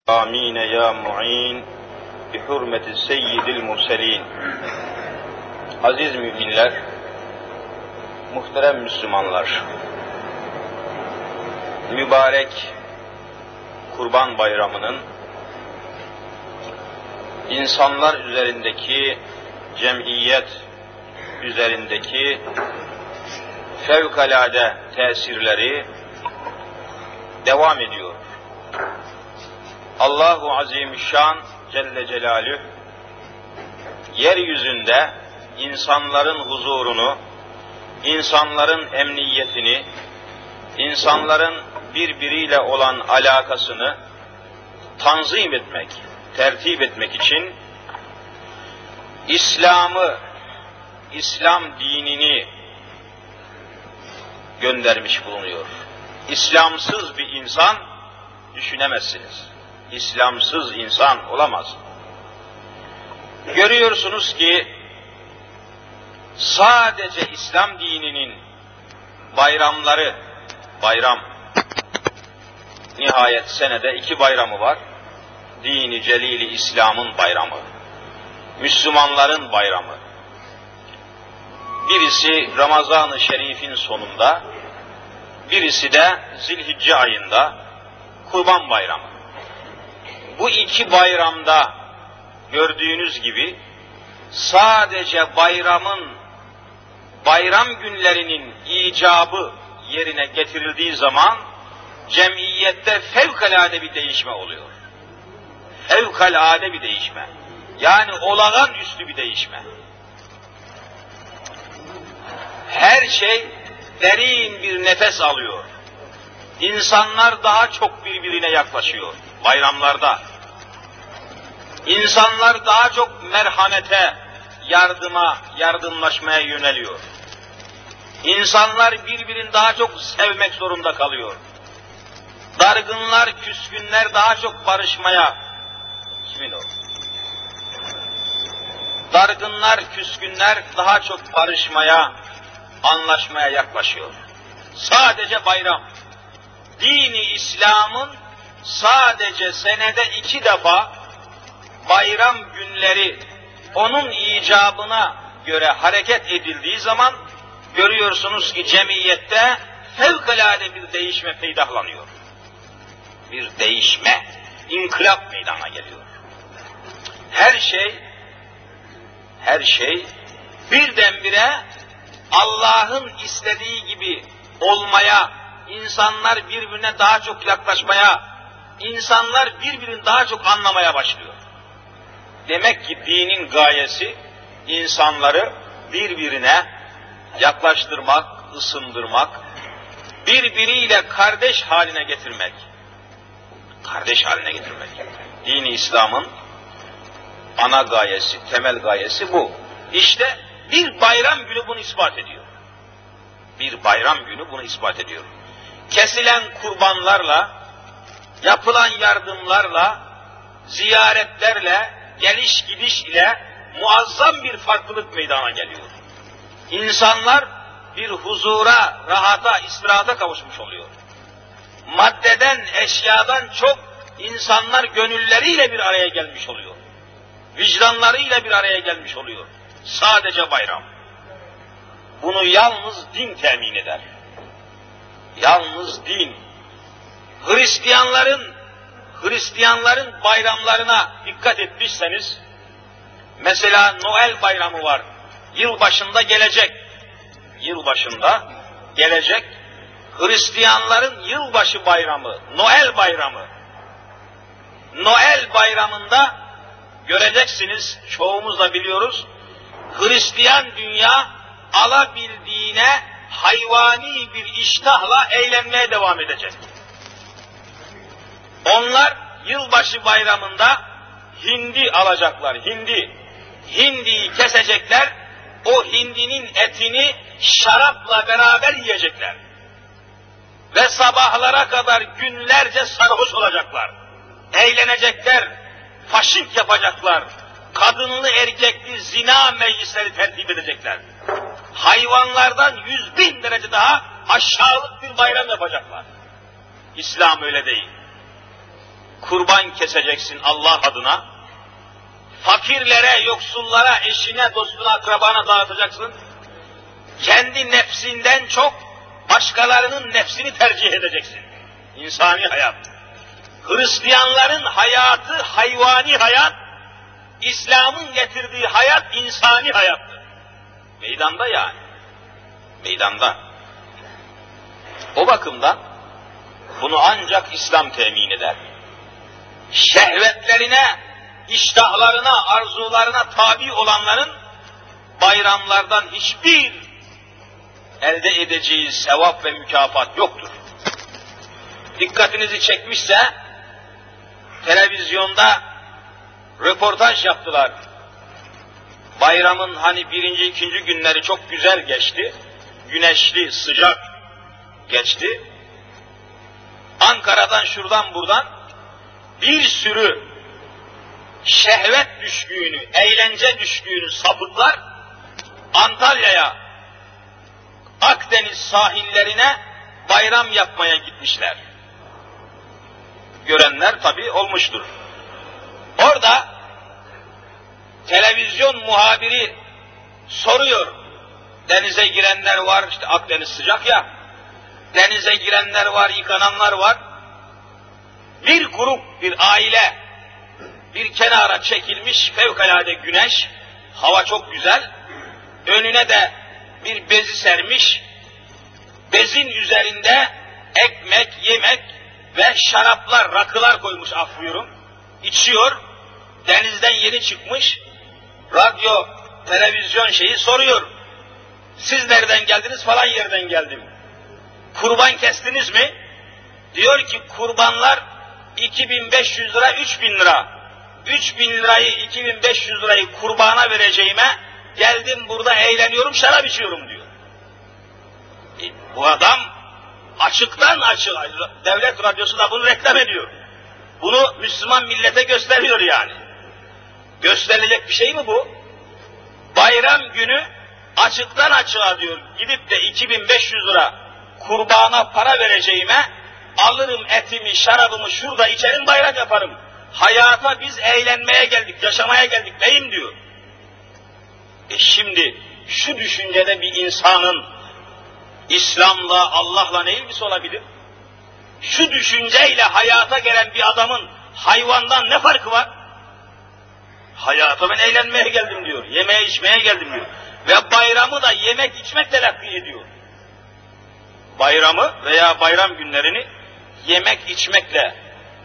Amin ya mu'in bi hurmeti seyyidil murselin. Aziz müminler, muhterem Müslümanlar, mübarek Kurban Bayramı'nın insanlar üzerindeki, cemiyet üzerindeki fevkalade tesirleri devam ediyor. Allahu Azimüşşan Celle Celaluhu yeryüzünde insanların huzurunu, insanların emniyetini, insanların birbiriyle olan alakasını tanzim etmek, tertip etmek için İslam dinini göndermiş bulunuyor. İslamsız bir insan düşünemezsiniz. İslamsız insan olamaz. Görüyorsunuz ki sadece İslam dininin bayramları, nihayet senede 2 bayramı var. Dini Celili İslam'ın bayramı, Müslümanların bayramı. Birisi Ramazan-ı Şerif'in sonunda, birisi de Zilhicce ayında Kurban Bayramı. Bu 2 bayramda gördüğünüz gibi sadece bayram günlerinin icabı yerine getirildiği zaman cemiyette fevkalade bir değişme oluyor. Fevkalade bir değişme. Yani olağanüstü bir değişme. Her şey derin bir nefes alıyor. İnsanlar daha çok birbirine yaklaşıyor bayramlarda. İnsanlar daha çok merhamete, yardımlaşmaya yöneliyor. İnsanlar birbirini daha çok sevmek zorunda kalıyor. Dargınlar, küskünler daha çok barışmaya, anlaşmaya yaklaşıyor. Sadece bayram. Dini İslam'ın sadece senede 2 defa bayram günleri onun icabına göre hareket edildiği zaman görüyorsunuz ki cemiyette fevkalade bir değişme peydahlanıyor. Bir değişme, inkılap meydana geliyor. Her şey birdenbire Allah'ın istediği gibi olmaya, insanlar birbirine daha çok yaklaşmaya, insanlar birbirini daha çok anlamaya başlıyor. Demek ki dinin gayesi insanları birbirine yaklaştırmak, ısındırmak, birbiriyle kardeş haline getirmek. Dini İslam'ın ana gayesi, temel gayesi bu. İşte bir bayram günü bunu ispat ediyor. Kesilen kurbanlarla, yapılan yardımlarla, ziyaretlerle, geliş gidiş ile muazzam bir farklılık meydana geliyor. İnsanlar bir huzura, rahata, istirahata kavuşmuş oluyor. Maddeden, eşyadan çok insanlar gönülleriyle bir araya gelmiş oluyor. Vicdanlarıyla bir araya gelmiş oluyor. Sadece bayram. Bunu yalnız din temin eder. Yalnız din. Hristiyanların bayramlarına dikkat etmişseniz, mesela Noel bayramı var. Yılbaşında gelecek. Hristiyanların yılbaşı bayramı, Noel bayramı. Noel bayramında göreceksiniz, çoğumuz da biliyoruz, Hristiyan dünya alabildiğine hayvani bir iştahla eğlenmeye devam edecek. Onlar yılbaşı bayramında hindi alacaklar, hindiyi kesecekler, o hindinin etini şarapla beraber yiyecekler. Ve sabahlara kadar günlerce sarhoş olacaklar, eğlenecekler, faşink yapacaklar, kadınlı erkekli zina meclisleri tertip edecekler. Hayvanlardan 100.000 derece daha aşağılık bir bayram yapacaklar. İslam öyle değil. kurban keseceksin Allah adına. Fakirlere, yoksullara, eşine, dostuna, akrabana dağıtacaksın. Kendi nefsinden çok başkalarının nefsini tercih edeceksin. İnsani hayat. Hristiyanların hayatı hayvani hayat, İslam'ın getirdiği hayat insani hayattır. Meydanda yani. Meydanda. O bakımdan bunu ancak İslam temin eder. Şehvetlerine, iştahlarına, arzularına tabi olanların bayramlardan hiçbir elde edeceği sevap ve mükafat yoktur. Dikkatinizi çekmişse televizyonda röportaj yaptılar. Bayramın hani birinci, ikinci günleri çok güzel geçti. Güneşli, sıcak geçti. Ankara'dan şuradan buradan bir sürü şehvet düşkünü, eğlence düşkünü sapıklar Antalya'ya, Akdeniz sahillerine bayram yapmaya gitmişler. Görenler tabii olmuştur. Orada televizyon muhabiri soruyor. Denize girenler var, işte Akdeniz sıcak ya. Denize girenler var, yıkananlar var. Bir grup, bir aile bir kenara çekilmiş, fevkalade güneş, hava çok güzel. Önüne de bir bezi sermiş. Bezin üzerinde ekmek, yemek ve şaraplar, rakılar koymuş, affıyorum. İçiyor. Denizden yeni çıkmış. Radyo, televizyon şeyi soruyor. Siz nereden geldiniz? Falan yerden geldim. Kurban kestiniz mi? Diyor ki kurbanlar 2500 lira, 3000 lira. 3000 lirayı, 2500 lirayı kurbana vereceğime geldim burada eğleniyorum, şarap içiyorum diyor. Bu adam açıktan açığa, devlet radyosu da bunu reklam ediyor. Bunu Müslüman millete gösteriyor yani. Gösterilecek bir şey mi bu? Bayram günü açıktan açığa diyor, gidip de 2500 lira kurbana para vereceğime alırım etimi, şarabımı şurada içerim, bayram yaparım. Hayata biz eğlenmeye geldik, yaşamaya geldik beyim diyor. Şimdi şu düşüncede bir insanın İslam'la, Allah'la ne ilgisi olabilir? Şu düşünceyle hayata gelen bir adamın hayvandan ne farkı var? Hayata ben eğlenmeye geldim diyor, yemeye içmeye geldim diyor. Ve bayramı da yemek içmek telakki ediyor. Bayramı veya bayram günlerini yemek içmekle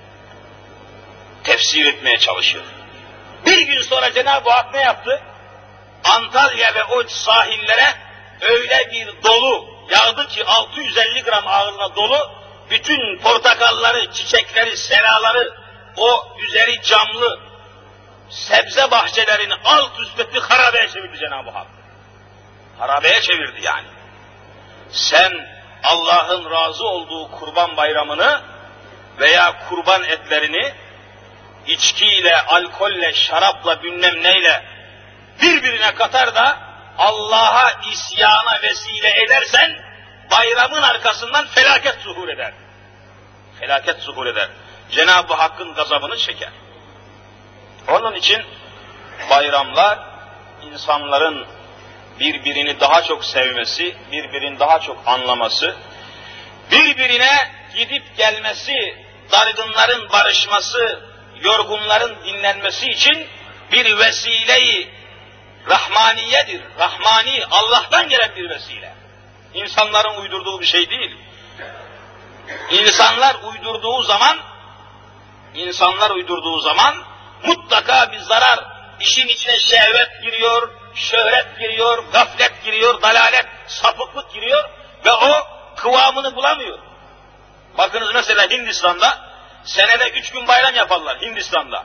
tefsir etmeye çalışıyor. Bir gün sonra Cenab-ı Hak ne yaptı? Antalya ve o sahillere öyle bir dolu yağdı ki 650 gram ağırlığına dolu, bütün portakalları, çiçekleri, seraları, o üzeri camlı sebze bahçelerini alt üst etti, harabeye çevirdi Cenab-ı Hak. Harabeye çevirdi yani. Sen Allah'ın razı olduğu kurban bayramını veya kurban etlerini içkiyle, alkolle, şarapla, bilmem neyle birbirine katar da Allah'a isyana vesile edersen bayramın arkasından felaket zuhur eder. Felaket zuhur eder. Cenab-ı Hakk'ın gazabını çeker. Onun için bayramlar insanların birbirini daha çok sevmesi, birbirini daha çok anlaması, birbirine gidip gelmesi, dargınların barışması, yorgunların dinlenmesi için bir vesile-i rahmaniyedir. Rahmani, Allah'tan gelen bir vesile. İnsanların uydurduğu bir şey değil. İnsanlar uydurduğu zaman mutlaka bir zarar, işin içine şehvet giriyor, şöhret giriyor, gaflet giriyor, dalalet, sapıklık giriyor ve o kıvamını bulamıyor. Bakınız mesela Hindistan'da senede 3 gün bayram yaparlar Hindistan'da.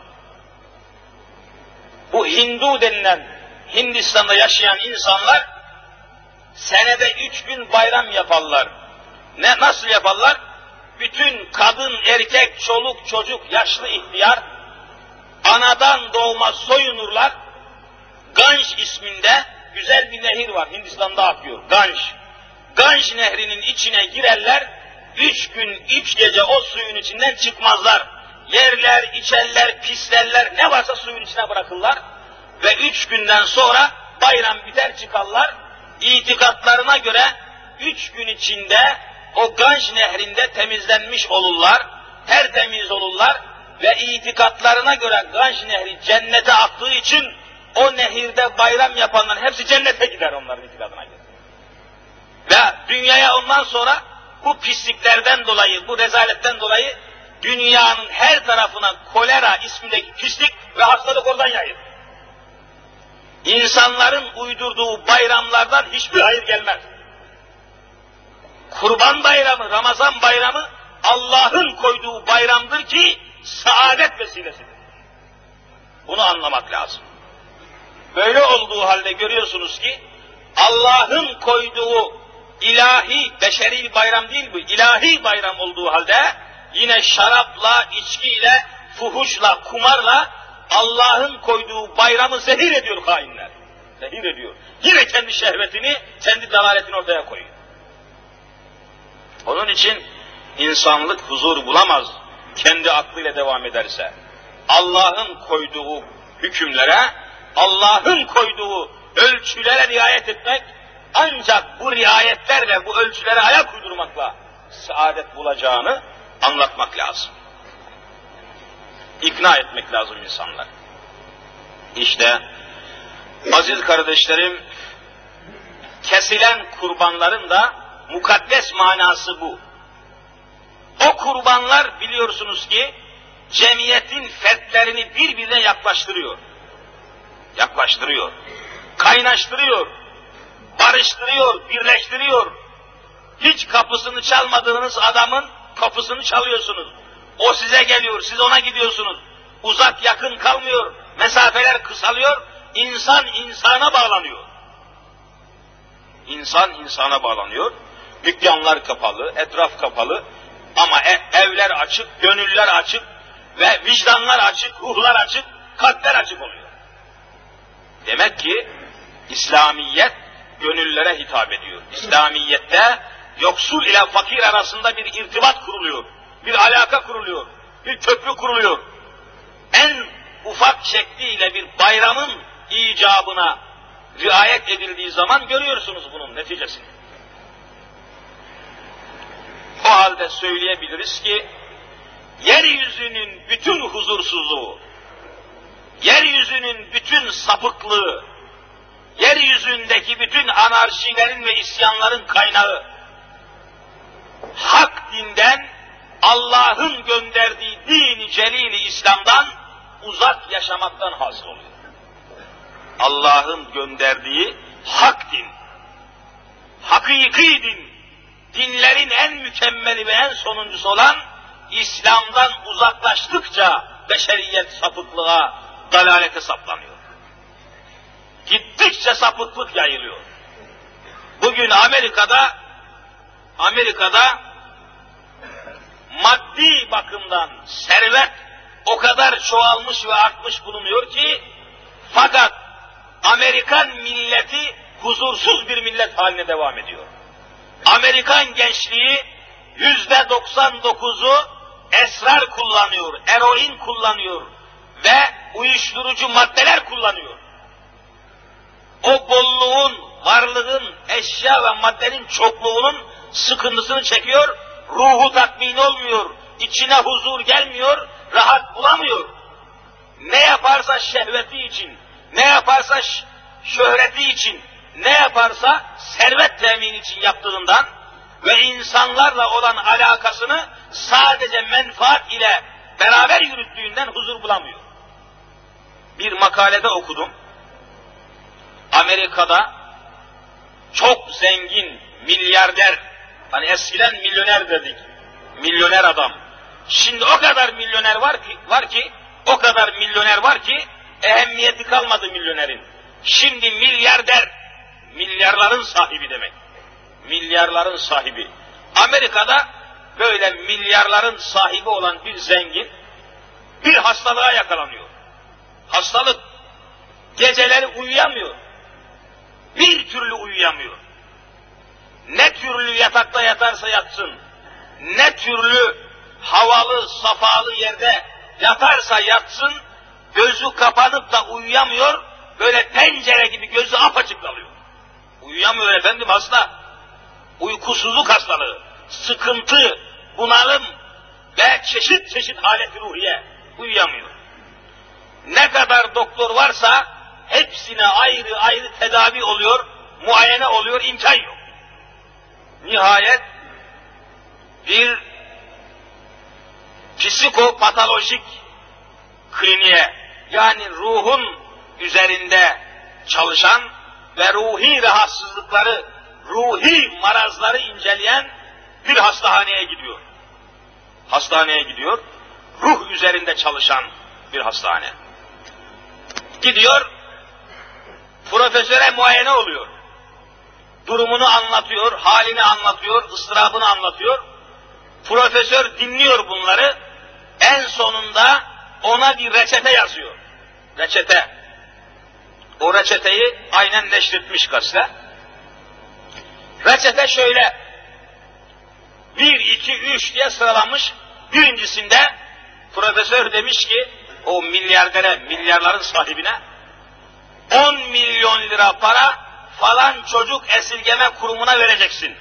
Bu Hindu denilen Hindistan'da yaşayan insanlar senede 3 gün bayram yaparlar. Nasıl yaparlar? Bütün kadın, erkek, çoluk, çocuk, yaşlı, ihtiyar anadan doğma soyunurlar. Ganj isminde güzel bir nehir var, Hindistan'da akıyor. Ganj nehrinin içine girerler. 3 gün, 3 gece o suyun içinden çıkmazlar. yerler, içerler, pislerler, ne varsa suyun içine bırakırlar ve 3 günden sonra bayram biter çıkarlar. İtikatlarına göre 3 gün içinde o Ganj nehrinde temizlenmiş olurlar, tertemiz olurlar ve itikatlarına göre Ganj nehri cennete aktığı için o nehirde bayram yapanların hepsi cennete gider onların itikadına göre. Ve dünyaya ondan sonra bu pisliklerden dolayı, bu rezaletten dolayı dünyanın her tarafına kolera ismindeki pislik ve hastalık oradan yayılır. İnsanların uydurduğu bayramlardan hiçbir hayır gelmez. Kurban bayramı, Ramazan bayramı Allah'ın koyduğu bayramdır ki saadet vesilesidir. Bunu anlamak lazım. Böyle olduğu halde görüyorsunuz ki Allah'ın koyduğu ilahi, beşeri bir bayram değil bu, ilahi bayram olduğu halde yine şarapla, içkiyle, fuhuşla, kumarla Allah'ın koyduğu bayramı zehir ediyor hainler. Zehir ediyor. Yine kendi şehvetini, kendi dalaletini ortaya koyuyor. Onun için insanlık huzur bulamaz kendi aklıyla devam ederse. Allah'ın koyduğu hükümlere, Allah'ın koyduğu ölçülere riayet etmek, ancak bu riayetlerle, bu ölçülere ayak uydurmakla saadet bulacağını anlatmak lazım. İkna etmek lazım insanlar. İşte aziz kardeşlerim, kesilen kurbanların da mukaddes manası bu. O kurbanlar biliyorsunuz ki cemiyetin fertlerini birbirine yaklaştırıyor. Yaklaştırıyor, kaynaştırıyor, barıştırıyor, birleştiriyor. Hiç kapısını çalmadığınız adamın kapısını çalıyorsunuz. O size geliyor, siz ona gidiyorsunuz. Uzak yakın kalmıyor, mesafeler kısalıyor, insan insana bağlanıyor. İnsan insana bağlanıyor, dükkanlar kapalı, etraf kapalı ama evler açık, gönüller açık ve vicdanlar açık, ruhlar açık, kalpler açık oluyor. Demek ki İslamiyet gönüllere hitap ediyor. İslamiyette yoksul ile fakir arasında bir irtibat kuruluyor, bir alaka kuruluyor, bir köprü kuruluyor. En ufak şekliyle bir bayramın icabına riayet edildiği zaman görüyorsunuz bunun neticesini. O halde söyleyebiliriz ki, yeryüzünün bütün huzursuzluğu, yeryüzünün bütün sapıklığı, yeryüzündeki bütün anarşilerin ve isyanların kaynağı, hak dinden, Allah'ın gönderdiği din-i celil-i İslam'dan uzak yaşamaktan hasıl oluyor. Allah'ın gönderdiği hak din, hakiki din, dinlerin en mükemmeli ve en sonuncusu olan İslam'dan uzaklaştıkça beşeriyet sapıklığa, dalalete saplanıyor. Gittikçe sapıklık yayılıyor. Bugün Amerika'da maddi bakımdan servet o kadar çoğalmış ve artmış bulunuyor ki, fakat Amerikan milleti huzursuz bir millet haline devam ediyor. Amerikan gençliği %99'u esrar kullanıyor, eroin kullanıyor ve uyuşturucu maddeler kullanıyor. O bolluğun, varlığın, eşya ve maddenin çokluğunun sıkıntısını çekiyor, ruhu tatmin olmuyor, içine huzur gelmiyor, rahat bulamıyor. Ne yaparsa şehveti için, ne yaparsa şöhreti için, ne yaparsa servet temini için yaptığından ve insanlarla olan alakasını sadece menfaat ile beraber yürüttüğünden huzur bulamıyor. Bir makalede okudum. Amerika'da çok zengin, milyarder, hani eskiden milyoner dedik, milyoner adam. Şimdi o kadar milyoner o kadar milyoner var ki ehemmiyeti kalmadı milyonerin. Şimdi milyarder, milyarların sahibi demek. Milyarların sahibi. Amerika'da böyle milyarların sahibi olan bir zengin bir hastalığa yakalanıyor. Hastalık, geceleri uyuyamıyor. Bir türlü uyuyamıyor. Ne türlü yatakta yatarsa yatsın, ne türlü havalı, safalı yerde yatarsa yatsın, gözü kapanıp da uyuyamıyor, böyle tencere gibi gözü apaçık kalıyor. Uyuyamıyor efendim, hasta. Uykusuzluk hastalığı, sıkıntı, bunalım ve çeşit çeşit halet-i ruhiye, uyuyamıyor. Ne kadar doktor varsa hepsine ayrı ayrı tedavi oluyor, muayene oluyor, imkan yok. Nihayet bir psikopatolojik kliniğe, yani ruhun üzerinde çalışan ve ruhi rahatsızlıkları, ruhi marazları inceleyen bir hastaneye gidiyor. Hastaneye gidiyor, ruh üzerinde çalışan bir hastane. Gidiyor, profesöre muayene oluyor. Durumunu anlatıyor, halini anlatıyor, ıstırabını anlatıyor. Profesör dinliyor bunları, en sonunda ona bir reçete yazıyor. Reçete. O reçeteyi aynen neşretmiş gazete. Reçete şöyle, 1, 2, 3 diye sıralanmış. Birincisinde profesör demiş ki, o milyardere, milyarların sahibine, 10 milyon lira para falan çocuk esirgeme kurumuna vereceksin.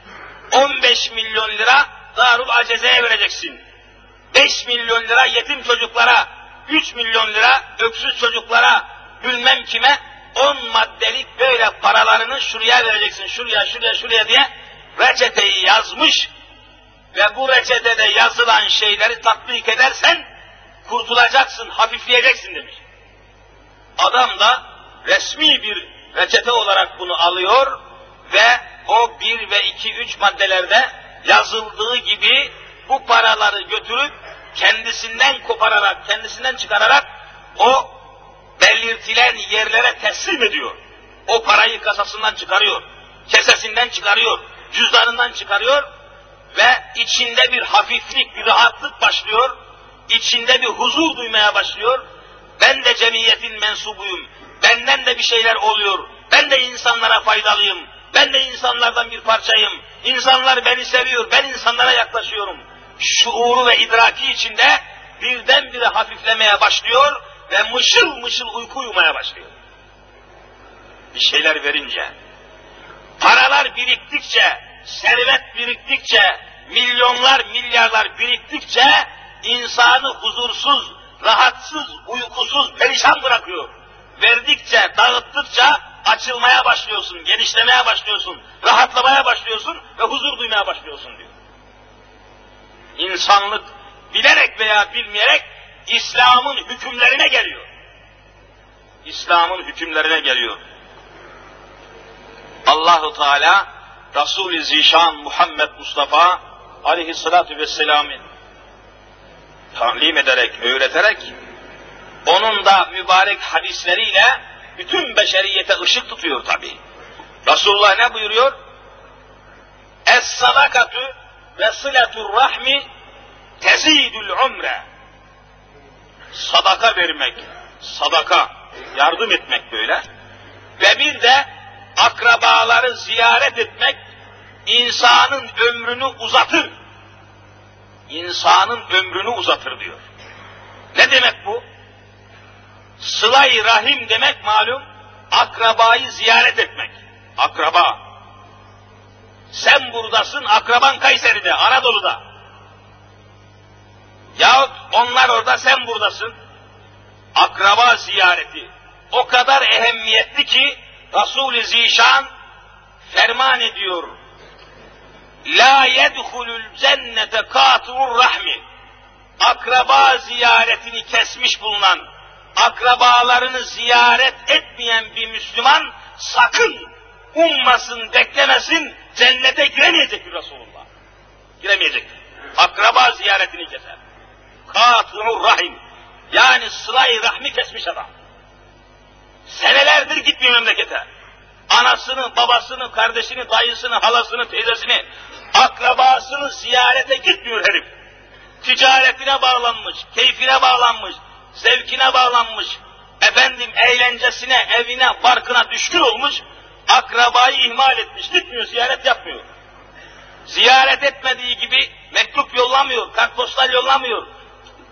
15 milyon lira Darul Aceze'ye vereceksin. 5 milyon lira yetim çocuklara, 3 milyon lira öksüz çocuklara, bilmem kime 10 maddelik böyle paralarını şuraya vereceksin, şuraya diye reçeteyi yazmış ve bu reçetede yazılan şeyleri tatbik edersen kurtulacaksın, hafifleyeceksin demiş. Adam da resmi bir reçete olarak bunu alıyor ve o 1 ve 2, 3 maddelerde yazıldığı gibi bu paraları götürüp kendisinden kopararak, kendisinden çıkararak o belirtilen yerlere teslim ediyor. O parayı kasasından çıkarıyor, kesesinden çıkarıyor, cüzdanından çıkarıyor ve içinde bir hafiflik, bir rahatlık başlıyor, içinde bir huzur duymaya başlıyor. Ben de cemiyetin mensubuyum, benden de bir şeyler oluyor, ben de insanlara faydalıyım, ben de insanlardan bir parçayım, insanlar beni seviyor, ben insanlara yaklaşıyorum. Şuuru ve idraki içinde birdenbire hafiflemeye başlıyor ve mışıl mışıl uyku uyumaya başlıyor. Bir şeyler verince, paralar biriktikçe, servet biriktikçe, milyonlar, milyarlar biriktikçe insanı huzursuz, rahatsız, uykusuz, perişan bırakıyor. Verdikçe, dağıttıkça açılmaya başlıyorsun, genişlemeye başlıyorsun, rahatlamaya başlıyorsun ve huzur duymaya başlıyorsun diyor. İnsanlık bilerek veya bilmeyerek İslam'ın hükümlerine geliyor. İslam'ın hükümlerine geliyor. Allahu Teala Resul-i Zişan Muhammed Mustafa aleyhissalatu vesselam'ı talim ederek, öğreterek onun da mübarek hadisleriyle bütün beşeriyete ışık tutuyor tabi. Resulullah ne buyuruyor? Es-sadakatü ve sıletur rahmi tezidül umre. Sadaka vermek, sadaka, yardım etmek böyle. Ve bir de akrabaları ziyaret etmek insanın ömrünü uzatır. İnsanın ömrünü uzatır diyor. Ne demek bu? Sıla-i rahim demek malum, akrabayı ziyaret etmek. Akraba. Sen buradasın, akraban Kayseri'de, Anadolu'da. Yahut onlar orada, sen buradasın. Akraba ziyareti o kadar ehemmiyetli ki Resul-i Zişan ferman ediyor. La yedhulul cennete kâtu'ur rahmi. Akraba ziyaretini kesmiş bulunan, akrabalarını ziyaret etmeyen bir Müslüman sakın ummasın, beklemesin, cennete giremeyecektir Resulullah. Giremeyecektir. Akraba ziyaretini keser. Kâtu'ur rahim. Yani sıla-i rahmi kesmiş adam. Senelerdir gitmiyor memlekete. Anasını, babasını, kardeşini, dayısını, halasını, teyzesini, akrabasını ziyarete gitmiyor herif. Ticaretine bağlanmış, keyfine bağlanmış, zevkine bağlanmış, eğlencesine, evine, barkına düşkün olmuş, akrabayı ihmal etmiş, gitmiyor, ziyaret yapmıyor. Ziyaret etmediği gibi mektup yollamıyor, kartpostal yollamıyor,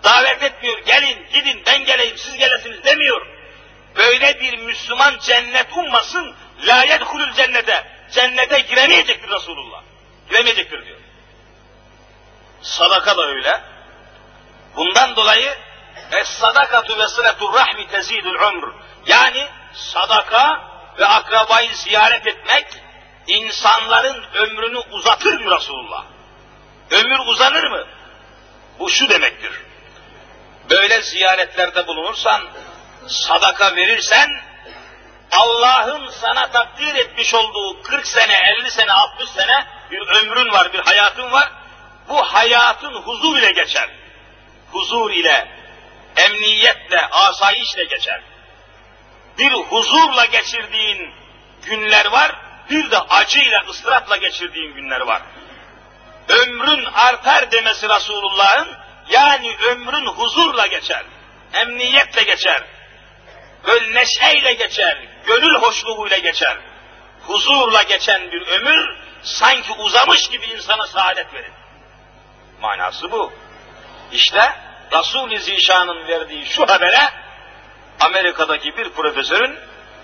Davet etmiyor, gelin, gidin, ben geleyim, siz gelesiniz demiyor. Böyle bir Müslüman cennet ummasın, la yedhulul cennete. Cennete giremeyecektir Resulullah. Giremeyecektir diyor. Sadaka da öyle. Bundan dolayı es-sadakatu ve sıletur rahmi tezidul umr. Yani sadaka ve akrabayı ziyaret etmek insanların ömrünü uzatır mı Resulullah? Ömür uzanır mı? Bu şu demektir. Böyle ziyaretlerde bulunursan, sadaka verirsen, Allah'ın sana takdir etmiş olduğu 40 sene, 50 sene, 60 sene bir ömrün var, bir hayatın var. Bu hayatın huzur ile geçer. Huzur ile, emniyetle, asayişle geçer. Bir huzurla geçirdiğin günler var, bir de acıyla, ıstırapla geçirdiğin günler var. Ömrün artar demesi Resulullah'ın, yani ömrün huzurla geçer, emniyetle geçer, böyle neşeyle geçer, gönül hoşluğuyla geçer. Huzurla geçen bir ömür, sanki uzamış gibi insana saadet verir. Manası bu. İşte Resul-i Zişan'ın verdiği şu habere, Amerika'daki bir profesörün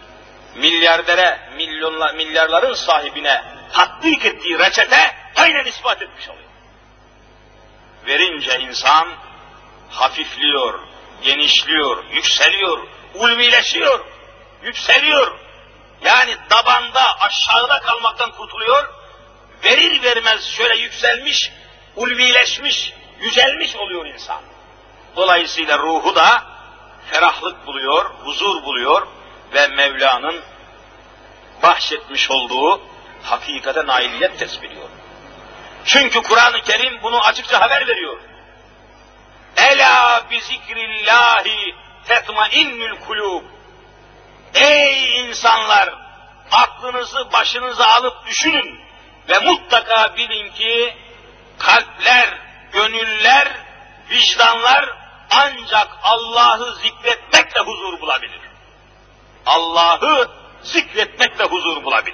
milyarların sahibine tatbik ettiği reçete aynen ispat etmiş oluyor. Verince insan hafifliyor, genişliyor, yükseliyor, ulvileşiyor, yükseliyor. Yani dabanda, aşağıda kalmaktan kurtuluyor. Verir vermez şöyle yükselmiş, ulvileşmiş, yücelmiş oluyor insan. Dolayısıyla ruhu da ferahlık buluyor, huzur buluyor ve Mevla'nın bahşetmiş olduğu hakikate nailiyet tespit ediyor. Çünkü Kur'an-ı Kerim bunu açıkça haber veriyor. Ela bi zikrillahi tetmainnül kulub. Ey insanlar, aklınızı başınıza alıp düşünün ve mutlaka bilin ki kalpler, gönüller, vicdanlar ancak Allah'ı zikretmekle huzur bulabilir. Allah'ı zikretmekle huzur bulabilir.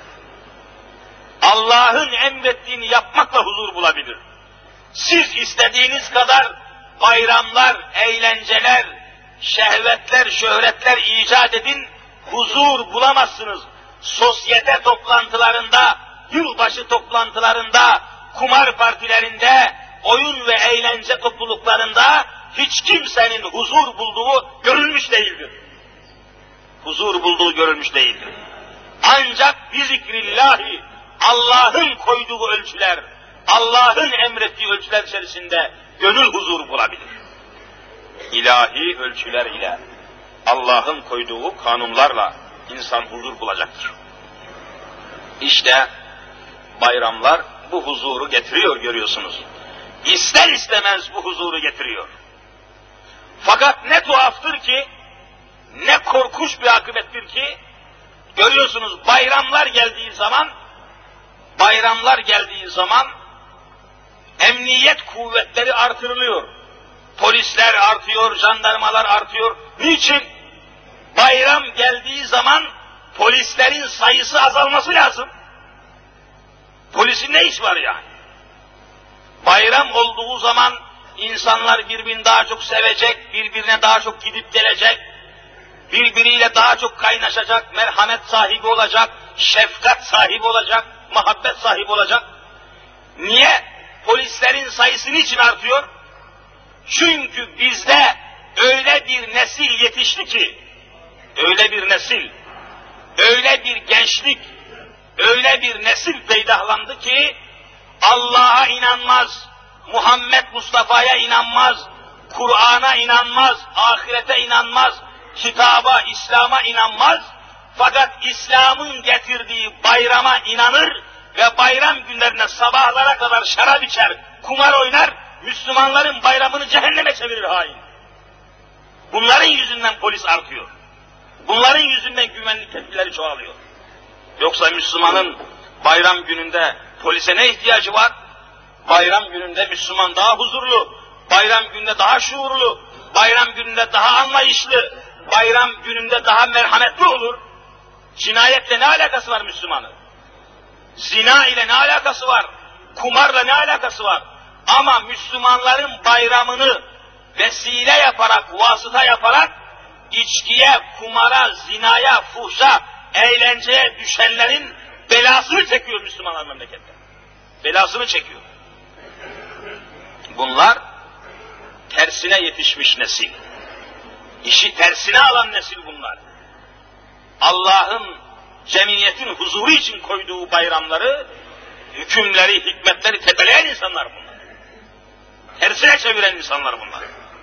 Allah'ın emrettiğini yapmakla huzur bulabilir. Siz istediğiniz kadar bayramlar, eğlenceler, şehvetler, şöhretler icat edin, huzur bulamazsınız. Sosyete toplantılarında, yılbaşı toplantılarında, kumar partilerinde, oyun ve eğlence topluluklarında hiç kimsenin huzur bulduğu görülmüş değildir. Huzur bulduğu görülmüş değildir. Ancak bi zikrillahi, Allah'ın koyduğu ölçüler, Allah'ın emrettiği ölçüler içerisinde gönül huzur bulabilir. İlahi ölçüler ile, Allah'ın koyduğu kanunlarla insan huzur bulacaktır. İşte bayramlar bu huzuru getiriyor, görüyorsunuz. İster istemez bu huzuru getiriyor. Fakat ne tuhaftır ki, ne korkunç bir akıbettir ki, görüyorsunuz bayramlar geldiği zaman emniyet kuvvetleri artırılıyor. Polisler artıyor, jandarmalar artıyor. Niçin? Bayram geldiği zaman polislerin sayısı azalması lazım. Polisin ne iş var yani? Bayram olduğu zaman insanlar birbirini daha çok sevecek, birbirine daha çok gidip gelecek, birbiriyle daha çok kaynaşacak, merhamet sahibi olacak, şefkat sahibi olacak, muhabbet sahibi olacak. Niye? Polislerin sayısı niçin artıyor? Çünkü bizde öyle bir nesil yetişti ki, öyle bir nesil, öyle bir gençlik, öyle bir nesil peydahlandı ki, Allah'a inanmaz, Muhammed Mustafa'ya inanmaz, Kur'an'a inanmaz, ahirete inanmaz, kitaba, İslam'a inanmaz, fakat İslam'ın getirdiği bayrama inanır ve bayram günlerine sabahlara kadar şarap içer, kumar oynar, Müslümanların bayramını cehenneme çevirir hain. Bunların yüzünden polis artıyor. Bunların yüzünden güvenlik tedbirleri çoğalıyor. Yoksa Müslümanın bayram gününde polise ne ihtiyacı var? Bayram gününde Müslüman daha huzurlu, bayram gününde daha şuurlu, bayram gününde daha anlayışlı, bayram gününde daha merhametli olur. Cinayetle ne alakası var Müslümanın? Zina ile ne alakası var? Kumarla ne alakası var? Ama Müslümanların bayramını vesile yaparak, vasıta yaparak içkiye, kumara, zinaya, fuhşa, eğlenceye düşenlerin belasını çekiyor Müslümanlar memlekette. Belasını çekiyor. Bunlar tersine yetişmiş nesil. İşi tersine alan nesil bunlar. Allah'ın cemiyetin huzuru için koyduğu bayramları, hükümleri, hikmetleri tepeleyen insanlar bunlar. Tersine çeviren insanlar bunlar.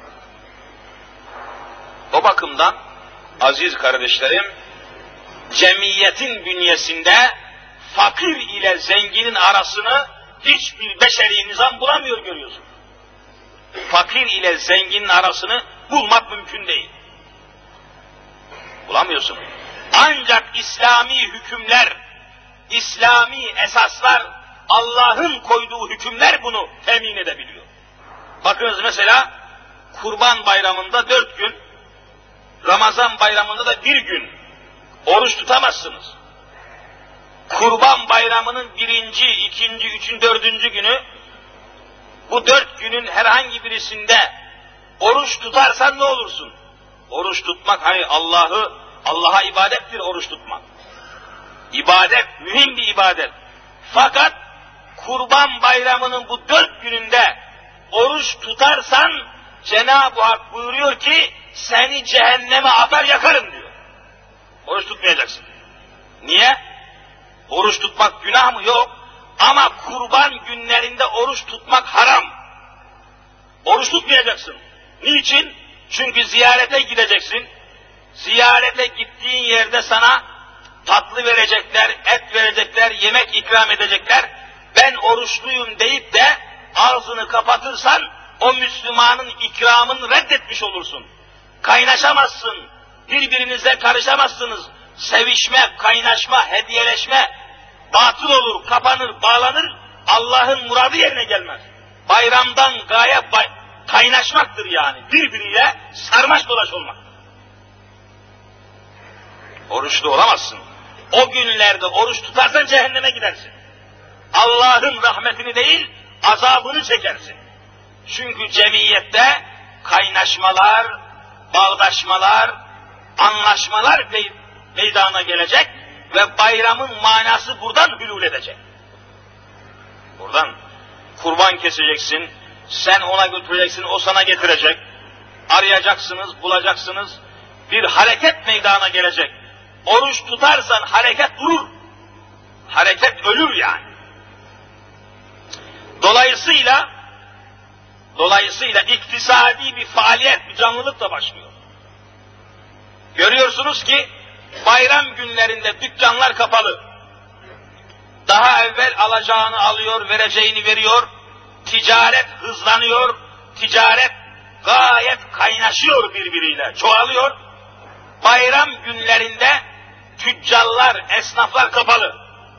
O bakımdan aziz kardeşlerim, cemiyetin bünyesinde fakir ile zenginin arasını hiçbir beşeri nizam bulamıyor görüyorsun. Fakir ile zenginin arasını bulmak mümkün değil. Bulamıyorsun. Ancak İslami hükümler, İslami esaslar, Allah'ın koyduğu hükümler bunu temin edebiliyor. Bakınız mesela Kurban Bayramı'nda 4 gün, Ramazan Bayramı'nda da 1 gün oruç tutamazsınız. Kurban Bayramı'nın 1., 2., 3., 4. günü, bu 4 günün herhangi birisinde oruç tutarsan ne olursun? Oruç tutmak hani Allah'a ibadettir oruç tutmak. İbadet, mühim bir ibadet. Fakat Kurban Bayramı'nın bu 4 gününde oruç tutarsan Cenab-ı Hak buyuruyor ki seni cehenneme atar yakarım diyor. Oruç tutmayacaksın. Niye? Oruç tutmak günah mı? Yok. Ama kurban günlerinde oruç tutmak haram. Oruç tutmayacaksın. Niçin? Çünkü ziyarete gideceksin. Ziyarete gittiğin yerde sana tatlı verecekler, et verecekler, yemek ikram edecekler. Ben oruçluyum deyip de ağzını kapatırsan o Müslümanın ikramını reddetmiş olursun. Kaynaşamazsın, birbirinize karışamazsınız. Sevişme, kaynaşma, hediyeleşme batıl olur, kapanır, bağlanır, Allah'ın muradı yerine gelmez. Bayramdan gaye kaynaşmaktır yani, birbiriyle sarmaş dolaş olmak. Oruçlu olamazsın. O günlerde oruç tutarsan cehenneme gidersin. Allah'ın rahmetini değil, azabını çekersin. Çünkü cemiyette kaynaşmalar, bağdaşmalar, anlaşmalar meydana gelecek ve bayramın manası buradan hülul edecek. Buradan kurban keseceksin, sen ona götüreceksin, o sana getirecek. Arayacaksınız, bulacaksınız, bir hareket meydana gelecek. Oruç tutarsan hareket durur, hareket ölür yani. Dolayısıyla iktisadi bir faaliyet, bir canlılık da başlıyor. Görüyorsunuz ki bayram günlerinde dükkanlar kapalı. Daha evvel alacağını alıyor, vereceğini veriyor. Ticaret hızlanıyor. Ticaret gayet kaynaşıyor birbiriyle, çoğalıyor. Bayram günlerinde tüccarlar, esnaflar kapalı.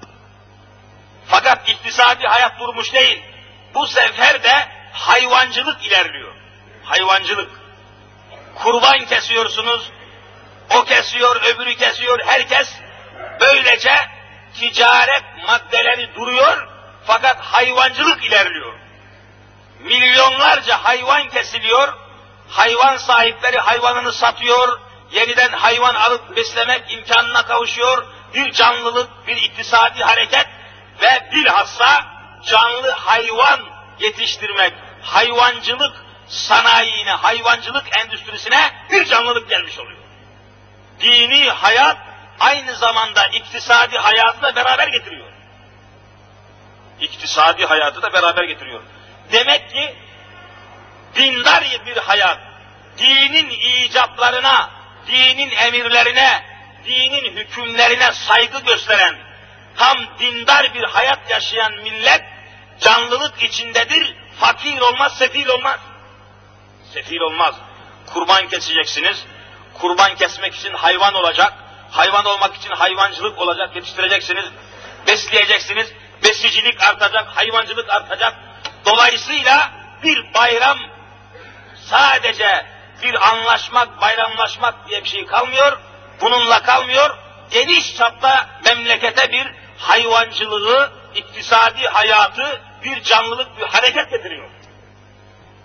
Fakat iktisadi hayat durmuş değil. Bu sefer de hayvancılık ilerliyor. Hayvancılık. Kurban kesiyorsunuz, o kesiyor, öbürü kesiyor, herkes böylece ticaret maddeleri duruyor fakat hayvancılık ilerliyor. Milyonlarca hayvan kesiliyor, hayvan sahipleri hayvanını satıyor, yeniden hayvan alıp beslemek imkanına kavuşuyor, bir canlılık, bir iktisadi hareket ve bilhassa canlı hayvan yetiştirmek, hayvancılık sanayine, hayvancılık endüstrisine bir canlılık gelmiş oluyor. Dini hayat aynı zamanda iktisadi hayatı da beraber getiriyor. İktisadi hayatı da beraber getiriyor. Demek ki dindar bir hayat, dinin icaplarına, dinin emirlerine, dinin hükümlerine saygı gösteren, tam dindar bir hayat yaşayan millet canlılık içindedir, fakir olmaz, sefil olmaz. Sefil olmaz. Kurban keseceksiniz, kurban kesmek için hayvan olacak, hayvan olmak için hayvancılık olacak, yetiştireceksiniz, besleyeceksiniz, besicilik artacak, hayvancılık artacak. Dolayısıyla bir bayram sadece bir anlaşmak, bayramlaşmak diye bir şey kalmıyor, bununla kalmıyor, geniş çapta memlekete bir hayvancılığı, iktisadi hayatı, bir canlılık, bir hareket getiriyor.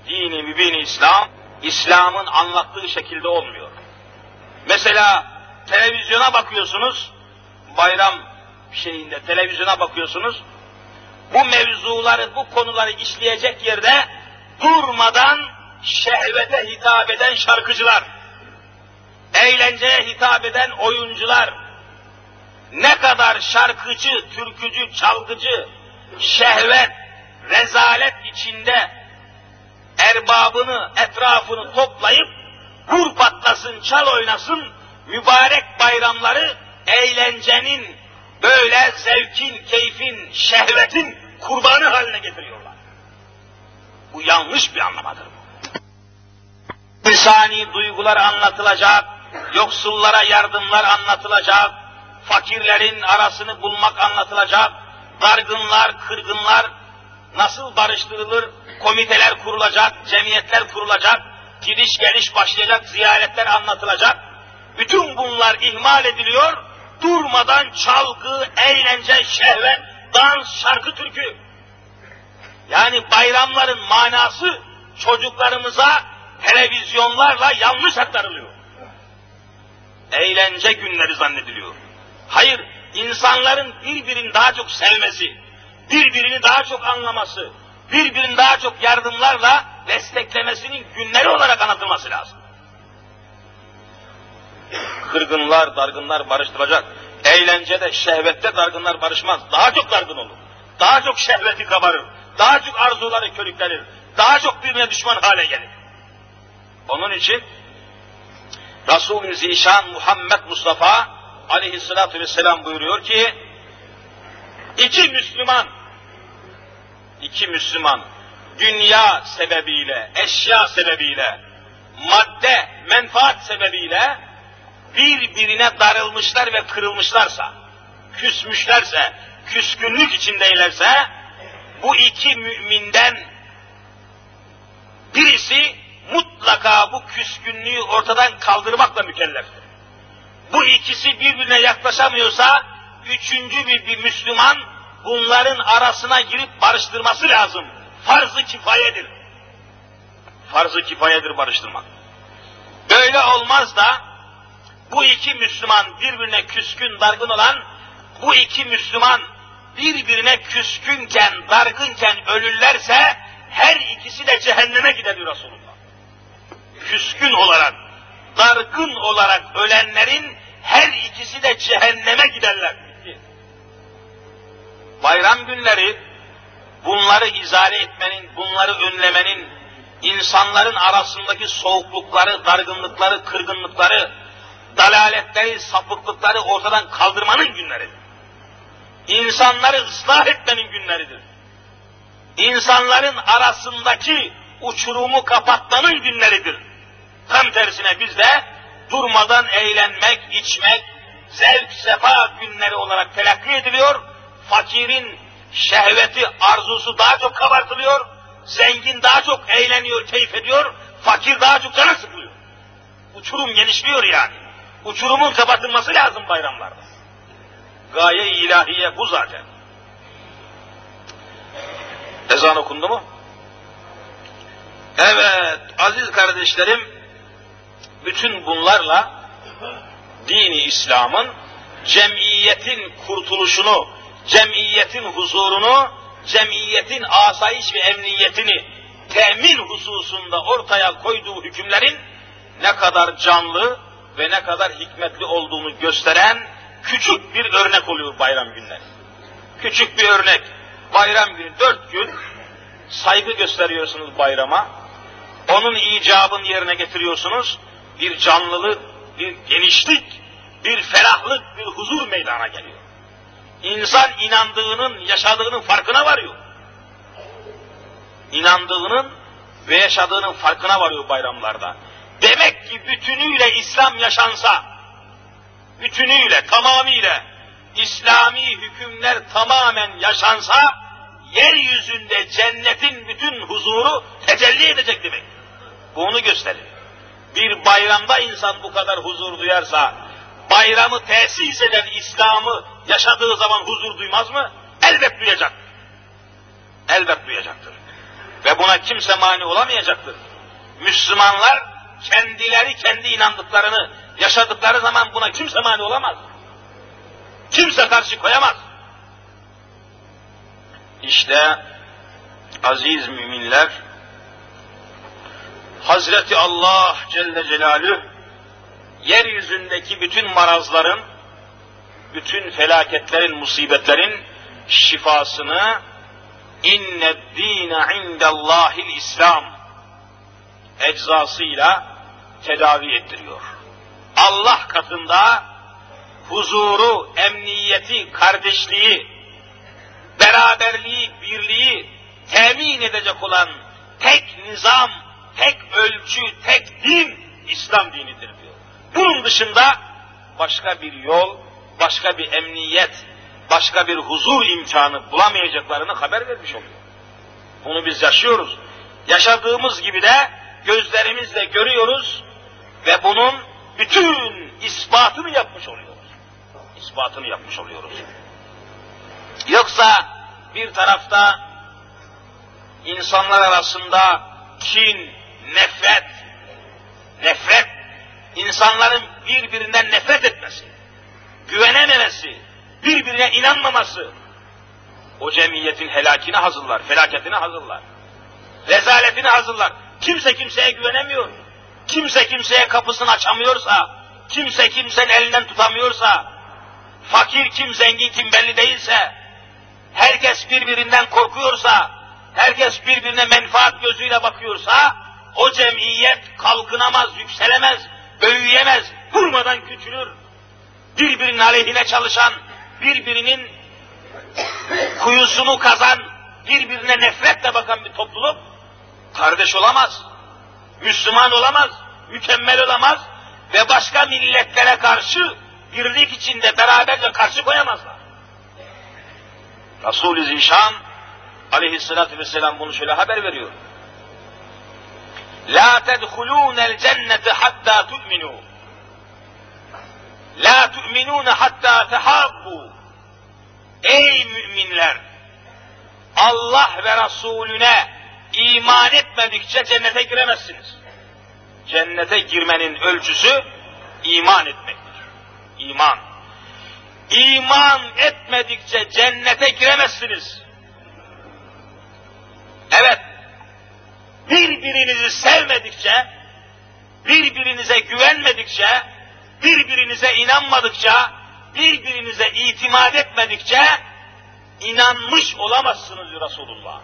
Dini mübin İslam, İslam'ın anlattığı şekilde olmuyor. Mesela televizyona bakıyorsunuz, bayram şeyinde televizyona bakıyorsunuz, bu mevzuları, bu konuları işleyecek yerde durmadan şehvete hitap eden şarkıcılar, eğlenceye hitap eden oyuncular, ne kadar şarkıcı, türkücü, çalgıcı, şehvet, rezalet içinde erbabını, etrafını toplayıp vur patlasın, çal oynasın, mübarek bayramları eğlencenin, böyle zevkin, keyfin, şehvetin kurbanı haline getiriyorlar. Bu yanlış bir anlamadır bu. İnsani duygular anlatılacak, yoksullara yardımlar anlatılacak, fakirlerin arasını bulmak anlatılacak, dargınlar, kırgınlar nasıl barıştırılır, komiteler kurulacak, cemiyetler kurulacak, gidiş geliş başlayacak, ziyaretler anlatılacak. Bütün bunlar ihmal ediliyor, durmadan çalgı, eğlence, şehvet, dans, şarkı, türkü. Yani bayramların manası çocuklarımıza televizyonlarla yanlış aktarılıyor. Eğlence günleri zannediliyor. Hayır, insanların birbirini daha çok sevmesi, birbirini daha çok anlaması, birbirini daha çok yardımlarla desteklemesinin günleri olarak anlatılması lazım. Kırgınlar, dargınlar barıştırılacak. Eğlencede, şehvette dargınlar barışmaz. Daha çok dargın olur. Daha çok şehveti kabarır. Daha çok arzuları körüklenir. Daha çok birbirine düşman hale gelir. Onun için Resul-i Zişan Muhammed Mustafa aleyhissalatu vesselam buyuruyor ki, iki Müslüman dünya sebebiyle, eşya sebebiyle, madde, menfaat sebebiyle birbirine darılmışlar ve kırılmışlarsa, küsmüşlerse, küskünlük içindeylerse, bu iki müminden birisi mutlaka bu küskünlüğü ortadan kaldırmakla mükelleftir. Bu ikisi birbirine yaklaşamıyorsa, üçüncü bir Müslüman bunların arasına girip barıştırması lazım. Farz-ı kifayedir. Farz-ı kifayedir barıştırmak. Böyle olmaz da bu iki Müslüman birbirine küskün, dargın olan, bu iki Müslüman birbirine küskünken, dargınken ölürlerse her ikisi de cehenneme gider diyor Resulullah. Küskün olarak, dargın olarak ölenlerin her ikisi de cehenneme giderler. Bayram günleri bunları izale etmenin, bunları önlemenin, insanların arasındaki soğuklukları, dargınlıkları, kırgınlıkları, dalaletleri, sapıklıkları ortadan kaldırmanın günleridir. İnsanları ıslah etmenin günleridir. İnsanların arasındaki uçurumu kapatmanın günleridir. Tam tersine bizde durmadan eğlenmek, içmek, zevk, sefa günleri olarak telakki ediliyor. Fakirin şehveti, arzusu daha çok kabartılıyor. Zengin daha çok eğleniyor, keyif ediyor. Fakir daha çok canı sıkılıyor. Uçurum genişliyor yani. Uçurumun kapatılması lazım bayramlarda. Gaye-i ilahiye bu zaten. Ezan okundu mu? Evet, aziz kardeşlerim, bütün bunlarla dini İslam'ın cemiyetin kurtuluşunu, cemiyetin huzurunu, cemiyetin asayiş ve emniyetini temin hususunda ortaya koyduğu hükümlerin ne kadar canlı ve ne kadar hikmetli olduğunu gösteren küçük bir örnek oluyor bayram günleri. Küçük bir örnek. Bayram günü 4 gün saygı gösteriyorsunuz bayrama. Onun icabını yerine getiriyorsunuz. Bir canlılık, bir genişlik, bir ferahlık, bir huzur meydana geliyor. İnsan inandığının, yaşadığının farkına varıyor. İnandığının ve yaşadığının farkına varıyor bayramlarda. Demek ki bütünüyle İslam yaşansa, bütünüyle, tamamıyla İslami hükümler tamamen yaşansa, yeryüzünde cennetin bütün huzuru tecelli edecek demek. Bu onu gösterir. Bir bayramda insan bu kadar huzur duyarsa, bayramı tesis eden İslam'ı yaşadığı zaman huzur duymaz mı? Elbet duyacak. Elbet duyacaktır. Ve buna kimse mani olamayacaktır. Müslümanlar kendileri kendi inandıklarını yaşadıkları zaman buna kimse mani olamaz. Kimse karşı koyamaz. İşte aziz müminler, Hazreti Allah Celle Celaluhu yeryüzündeki bütün marazların, bütün felaketlerin, musibetlerin şifasını İnned-dîne indellâhil İslam eczasıyla tedavi ettiriyor. Allah katında huzuru, emniyeti, kardeşliği, beraberliği, birliği temin edecek olan tek nizam, tek ölçü, tek din İslam dinidir diyor. Bunun dışında başka bir yol, başka bir emniyet, başka bir huzur imkanı bulamayacaklarını haber vermiş oluyor. Bunu biz yaşıyoruz. Yaşadığımız gibi de gözlerimizle görüyoruz ve bunun bütün ispatını yapmış oluyoruz. İspatını yapmış oluyoruz. Yoksa bir tarafta insanlar arasında kin, nefret, insanların birbirinden nefret etmesi, güvenememesi, birbirine inanmaması, o cemiyetin helakine hazırlar, felaketine hazırlar, rezaletine hazırlar. Kimse kimseye güvenemiyor, kimse kimseye kapısını açamıyorsa, kimse kimsenin elinden tutamıyorsa, fakir kim, zengin kim belli değilse, herkes birbirinden korkuyorsa, herkes birbirine menfaat gözüyle bakıyorsa, o cemiyet kalkınamaz, yükselemez, büyüyemez, durmadan küçülür. Birbirinin aleyhine çalışan, birbirinin kuyusunu kazan, birbirine nefretle bakan bir topluluk kardeş olamaz, Müslüman olamaz, mükemmel olamaz ve başka milletlere karşı birlik içinde beraberce karşı koyamazlar. Resul-i Zişan aleyhissalatü vesselam bunu şöyle haber veriyor. La tedhulûnel cennete hattâ tu'minû. La tu'minûne hattâ tehabbû. Ey müminler! Allah ve Resulüne iman etmedikçe cennete giremezsiniz. Cennete girmenin ölçüsü iman etmektir. İman. İman etmedikçe cennete giremezsiniz. Evet, birbirinizi sevmedikçe, birbirinize güvenmedikçe, birbirinize inanmadıkça, birbirinize itimat etmedikçe inanmış olamazsınız diyor Resulullah.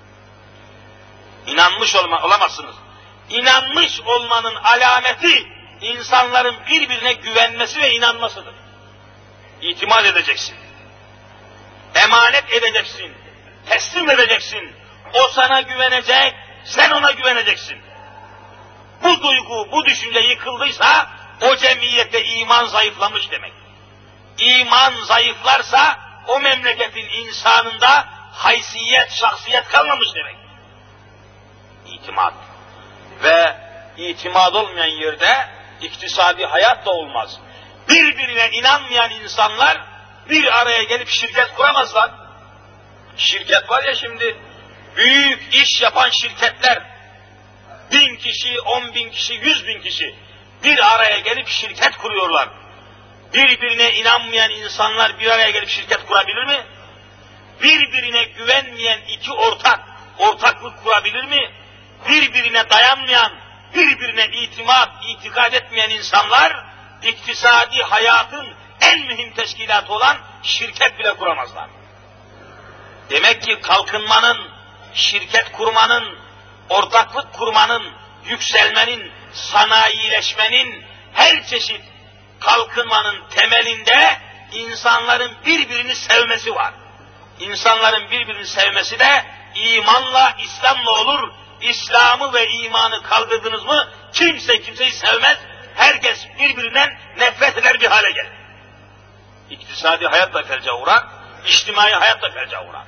İnanmış olamazsınız. İnanmış olmanın alameti insanların birbirine güvenmesi ve inanmasıdır. İtimat edeceksin. Emanet edeceksin. Teslim edeceksin. O sana güvenecek, sen ona güveneceksin. Bu duygu, bu düşünce yıkıldıysa o cemiyette iman zayıflamış demek. İman zayıflarsa o memleketin insanında haysiyet, şahsiyet kalmamış demek. İtimat. Ve itimat olmayan yerde iktisadi hayat da olmaz. Birbirine inanmayan insanlar bir araya gelip şirket kuramazlar. Şirket var ya şimdi, büyük iş yapan şirketler, 1000 kişi, 10.000 kişi, 100.000 kişi bir araya gelip şirket kuruyorlar. Birbirine inanmayan insanlar bir araya gelip şirket kurabilir mi? Birbirine güvenmeyen iki ortaklık kurabilir mi? Birbirine dayanmayan, birbirine itikad etmeyen insanlar, iktisadi hayatın en mühim teşkilatı olan şirket bile kuramazlar. Demek ki kalkınmanın, şirket kurmanın, ortaklık kurmanın, yükselmenin, sanayileşmenin, her çeşit kalkınmanın temelinde insanların birbirini sevmesi var. İnsanların birbirini sevmesi de imanla, İslam'la olur. İslam'ı ve imanı kaldırdınız mı kimse kimseyi sevmez. Herkes birbirinden nefret eder bir hale gelir. İktisadi hayat da felce uğrar, içtimai hayat da felce uğrar.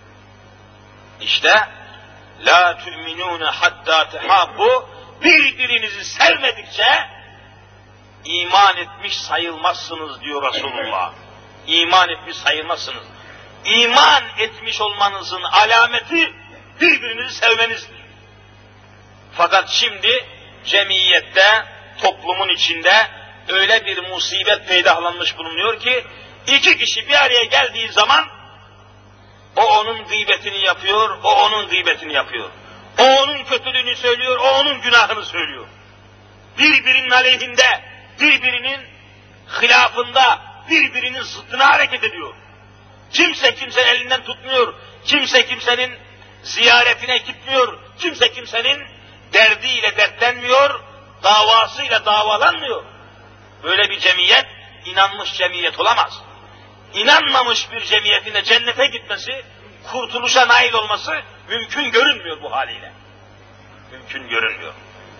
İşte la tu'minûne hattâ tehabbu, birbirinizi sevmedikçe iman etmiş sayılmazsınız diyor Resulullah. İman etmiş sayılmazsınız. İman etmiş olmanızın alameti birbirinizi sevmenizdir. Fakat şimdi cemiyette, toplumun içinde öyle bir musibet peydahlanmış bulunuyor ki, iki kişi bir araya geldiği zaman o onun gıybetini yapıyor, o onun gıybetini yapıyor. O onun kötülüğünü söylüyor, o onun günahını söylüyor. Birbirinin aleyhinde, birbirinin hilafında, birbirinin zıttına hareket ediyor. Kimse kimsenin elinden tutmuyor, kimse kimsenin ziyaretine gitmiyor, kimse kimsenin derdiyle dertlenmiyor, davasıyla davalanmıyor. Böyle bir cemiyet, inanmış cemiyet olamaz. İnanmamış bir cemiyetin de cennete gitmesi, kurtuluşa nail olması mümkün görünmüyor bu haliyle. Mümkün görünmüyor.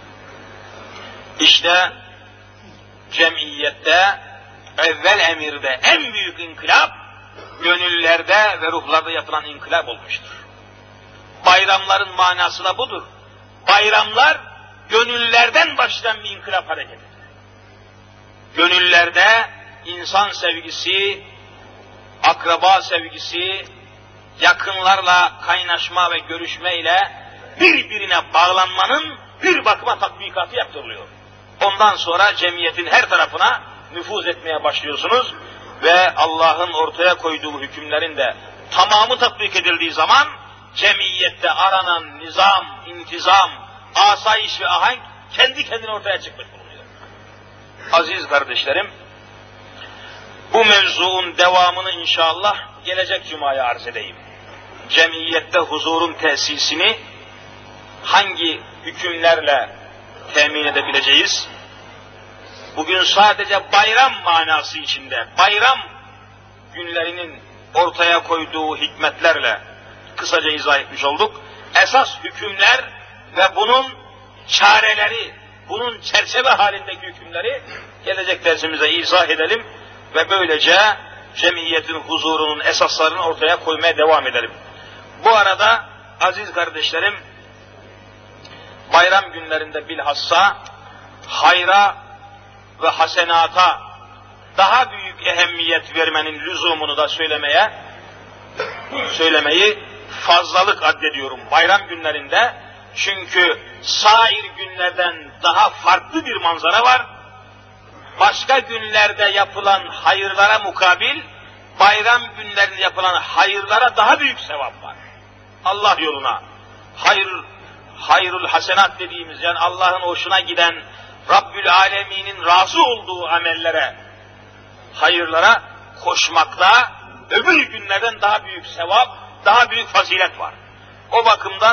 İşte cemiyette, evvel emirde en büyük inkılap, gönüllerde ve ruhlarda yapılan inkılap olmuştur. Bayramların manası da budur. Bayramlar, gönüllerden başlayan bir inkılap hareketidir. Gönüllerde insan sevgisi, akraba sevgisi, yakınlarla kaynaşma ve görüşmeyle birbirine bağlanmanın bir bakıma tatbikatı yaptırılıyor. Ondan sonra cemiyetin her tarafına nüfuz etmeye başlıyorsunuz ve Allah'ın ortaya koyduğu hükümlerin de tamamı tatbik edildiği zaman cemiyette aranan nizam, intizam, asayiş ve ahenk kendi kendine ortaya çıkmış bulunuyor. Aziz kardeşlerim, bu mevzuun devamını inşallah gelecek cumaya arz edeyim. Cemiyette huzurun tesisini hangi hükümlerle temin edebileceğiz? Bugün sadece bayram manası içinde, bayram günlerinin ortaya koyduğu hikmetlerle kısaca izah etmiş olduk. Esas hükümler ve bunun çareleri, bunun çerçeve halindeki hükümleri gelecek dersimize izah edelim ve böylece cemiyetin huzurunun esaslarını ortaya koymaya devam edelim. Bu arada aziz kardeşlerim, bayram günlerinde bilhassa hayra ve hasenata daha büyük ehemmiyet vermenin lüzumunu da söylemeyi fazlalık addediyorum bayram günlerinde. Çünkü sair günlerden daha farklı bir manzara var. Başka günlerde yapılan hayırlara mukabil, bayram günlerinde yapılan hayırlara daha büyük sevap var. Allah yoluna, hayrul hasenat dediğimiz, yani Allah'ın hoşuna giden, Rabbül Alemin'in razı olduğu amellere, hayırlara koşmakta öbür günlerden daha büyük sevap, daha büyük fazilet var. O bakımdan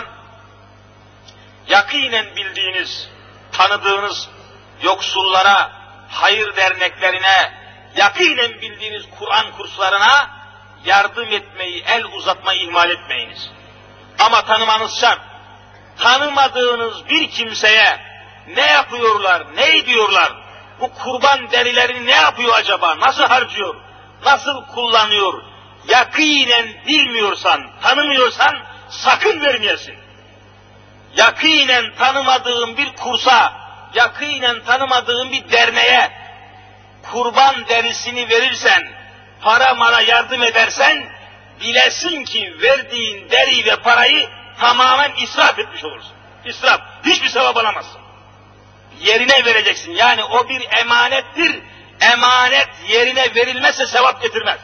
yakinen bildiğiniz, tanıdığınız yoksullara, hayır derneklerine, yakinen bildiğiniz Kur'an kurslarına yardım etmeyi, el uzatmayı ihmal etmeyiniz. Ama tanımanız şart. Tanımadığınız bir kimseye ne yapıyorlar, ne ediyorlar, bu kurban derilerini ne yapıyor acaba, nasıl harcıyor, nasıl kullanıyor, yakinen bilmiyorsan, tanımıyorsan sakın vermeyesin. Yakinen tanımadığın bir kursa, yakinen tanımadığın bir derneğe kurban derisini verirsen, para mara yardım edersen, bilesin ki verdiğin deri ve parayı tamamen israf etmiş olursun. İsraf, hiçbir sevap alamazsın. Yerine vereceksin, yani o bir emanettir, emanet yerine verilmezse sevap getirmez.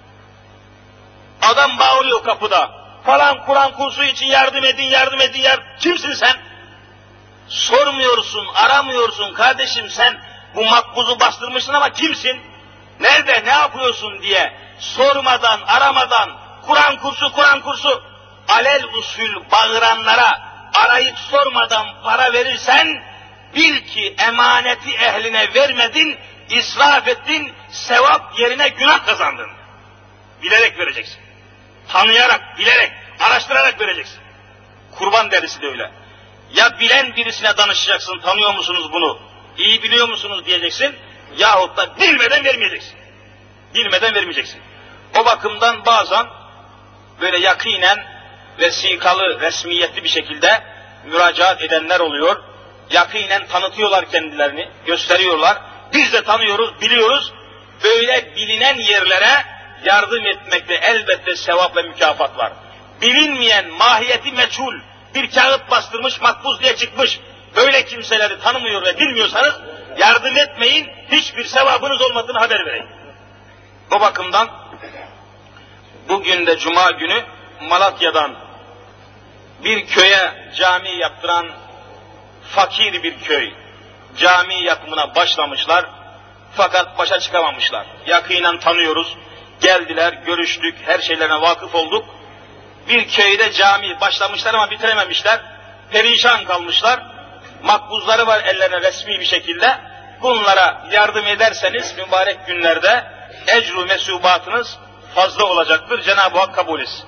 Adam bağırıyor kapıda, falan Kur'an kursu için yardım edin, kimsin sen? Sormuyorsun, aramıyorsun, kardeşim sen bu makbuzu bastırmışsın ama kimsin? Nerede, ne yapıyorsun diye sormadan, aramadan, Kur'an kursu, alel usul bağıranlara arayıp sormadan para verirsen, bil ki emaneti ehline vermedin, israf ettin, sevap yerine günah kazandın. Bilerek vereceksin. Tanıyarak, bilerek, araştırarak vereceksin. Kurban derisi de öyle. Ya bilen birisine danışacaksın, tanıyor musunuz bunu, iyi biliyor musunuz diyeceksin, yahut da bilmeden vermeyeceksin. Bilmeden vermeyeceksin. O bakımdan bazen böyle yakinen, vesikalı, resmiyetli bir şekilde müracaat edenler oluyor. Yakinen tanıtıyorlar kendilerini, gösteriyorlar. Biz de tanıyoruz, biliyoruz. Böyle bilinen yerlere yardım etmekte elbette sevap ve mükafat var. bilinmeyen, mahiyeti meçhul bir kağıt bastırmış, makbuz diye çıkmış. Böyle kimseleri tanımıyor ve bilmiyorsanız yardım etmeyin, hiçbir sevabınız olmadığını haber vereyim. O bakımdan bugün de Cuma günü Malatya'dan bir köye cami yaptıran fakir bir köy, cami yapımına başlamışlar fakat başa çıkamamışlar. Yakinen tanıyoruz, geldiler, görüştük, her şeylerine vakıf olduk. Bir köyde cami başlamışlar ama bitirememişler, perişan kalmışlar. Makbuzları var ellerine resmi bir şekilde. Bunlara yardım ederseniz mübarek günlerde ecru mesubatınız fazla olacaktır. Cenab-ı Hak kabul etsin.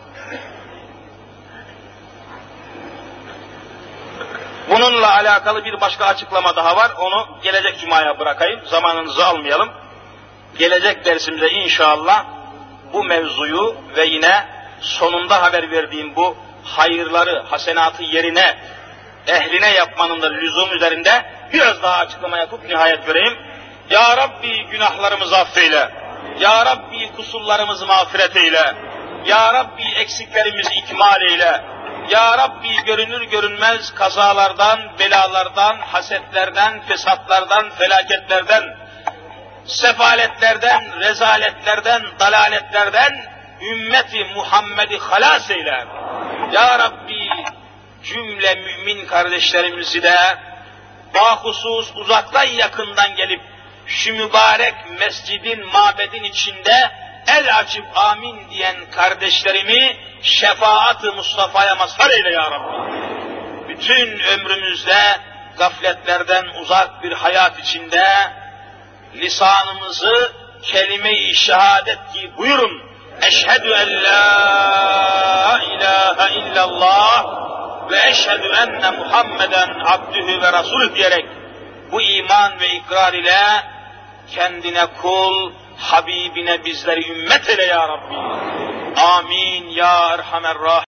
Bununla alakalı bir başka açıklama daha var. Onu gelecek Cuma'ya bırakayım. Zamanınızı almayalım. Gelecek dersimize inşallah bu mevzuyu ve yine sonunda haber verdiğim bu hayırları, hasenatı yerine, ehline yapmanın da lüzum üzerinde biraz daha açıklama yapıp nihayet vereyim. Ya Rabbi günahlarımızı affeyle. Ya Rabbi kusurlarımızı mağfiret eyle. Ya Rabbi eksiklerimizi ikmal eyle. Ya Rabbi görünür görünmez kazalardan, belalardan, hasetlerden, fesatlardan, felaketlerden, sefaletlerden, rezaletlerden, dalaletlerden ümmeti Muhammed'i halas eyle. Ya Rabbi cümle mümin kardeşlerimizi de bahusus uzaktan yakından gelip şu mübarek mescidin, mabedin içinde el açıp amin diyen kardeşlerimi şefaat-ı Mustafa'ya mazhar eyle ya Rabbi. Bütün ömrümüzde gafletlerden uzak bir hayat içinde lisanımızı kelime-i şehadet ki buyurun. Eşhedü en la ilahe illallah ve eşhedü enne Muhammeden abdühü ve rasulü diyerek bu iman ve ikrar ile kendine kul, Habibine bizleri ümmet eyle ya Rabbi. Amin ya Erhamer Rahim.